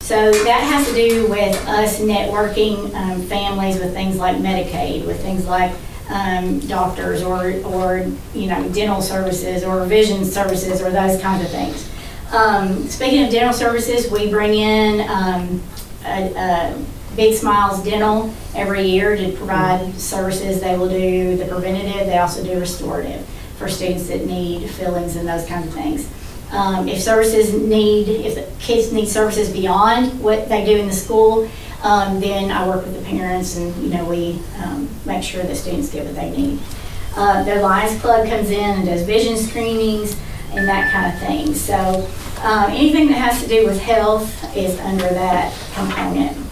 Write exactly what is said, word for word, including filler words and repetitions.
So that has to do with us networking um, families with things like Medicaid, with things like um, doctors or, or, you know, dental services or vision services or those kinds of things. Um, speaking of dental services, we bring in um, a, a Big Smiles Dental every year to provide services. They will do the preventative, they also do restorative for students that need fillings and those kinds of things. Um, if services need, if the kids need services beyond what they do in the school, um, then I work with the parents and, you know, we um, make sure that students get what they need. Uh, the Lions Club comes in and does vision screenings and that kind of thing. So um, anything that has to do with health is under that component.